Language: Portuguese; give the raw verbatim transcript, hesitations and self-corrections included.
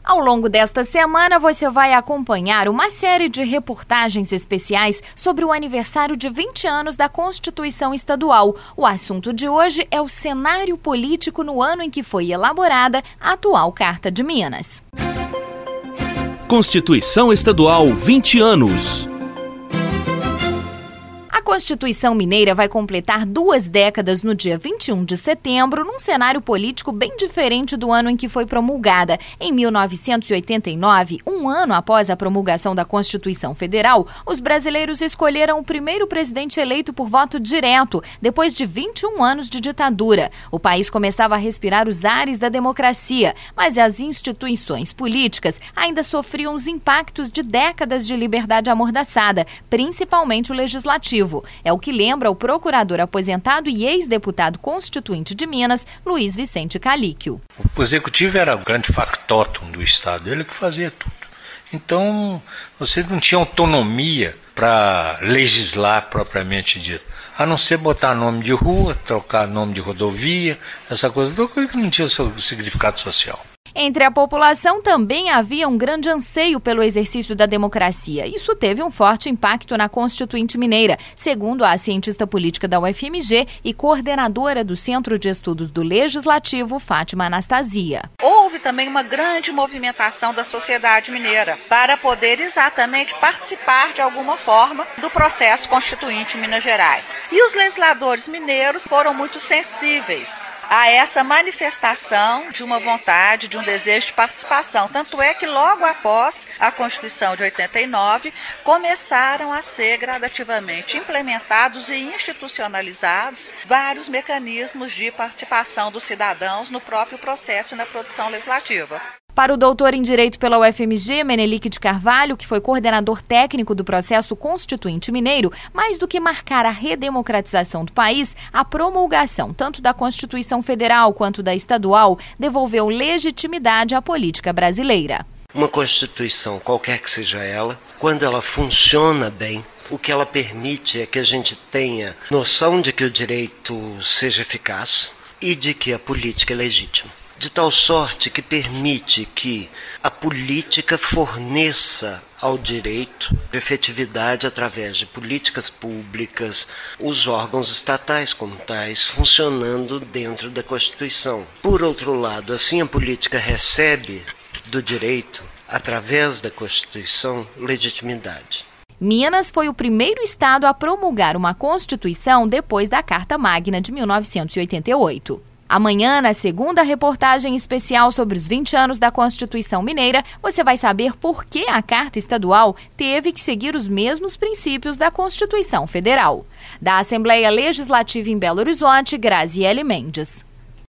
Ao longo desta semana, você vai acompanhar uma série de reportagens especiais sobre o aniversário de vinte anos da Constituição Estadual. O assunto de hoje é o cenário político no ano em que foi elaborada a atual Carta de Minas. Constituição Estadual, vinte anos. A Constituição Mineira vai completar duas décadas no dia vinte e um de setembro, num cenário político bem diferente do ano em que foi promulgada. Em mil novecentos e oitenta e nove, um ano após a promulgação da Constituição Federal, os brasileiros escolheram o primeiro presidente eleito por voto direto, depois de vinte e um anos de ditadura. O país começava a respirar os ares da democracia, mas as instituições políticas ainda sofriam os impactos de décadas de liberdade amordaçada, principalmente o legislativo. É o que lembra o procurador aposentado e ex-deputado constituinte de Minas, Luiz Vicente Calíquio. O executivo era o grande factotum do Estado, ele que fazia tudo. Então, você não tinha autonomia para legislar propriamente dito, a não ser botar nome de rua, trocar nome de rodovia, essa coisa, coisa que não tinha seu significado social. Entre a população também havia um grande anseio pelo exercício da democracia. Isso teve um forte impacto na Constituinte Mineira, segundo a cientista política da U F M G e coordenadora do Centro de Estudos do Legislativo, Fátima Anastasia. Houve também uma grande movimentação da sociedade mineira para poder exatamente participar de alguma forma do processo constituinte em Minas Gerais. E os legisladores mineiros foram muito sensíveis a essa manifestação de uma vontade, de um desejo de participação. Tanto é que logo após a Constituição de oitenta e nove, começaram a ser gradativamente implementados e institucionalizados vários mecanismos de participação dos cidadãos no próprio processo e na produção legislativa. Para o doutor em Direito pela U F M G, Menelik de Carvalho, que foi coordenador técnico do processo constituinte mineiro, mais do que marcar a redemocratização do país, a promulgação tanto da Constituição Federal quanto da estadual devolveu legitimidade à política brasileira. Uma Constituição, qualquer que seja ela, quando ela funciona bem, o que ela permite é que a gente tenha noção de que o direito seja eficaz e de que a política é legítima. De tal sorte que permite que a política forneça ao direito efetividade através de políticas públicas, os órgãos estatais como tais, funcionando dentro da Constituição. Por outro lado, assim a política recebe do direito, através da Constituição, legitimidade. Minas foi o primeiro estado a promulgar uma Constituição depois da Carta Magna de mil novecentos e oitenta e oito. Amanhã, na segunda reportagem especial sobre os vinte anos da Constituição Mineira, você vai saber por que a Carta Estadual teve que seguir os mesmos princípios da Constituição Federal. Da Assembleia Legislativa em Belo Horizonte, Graziele Mendes.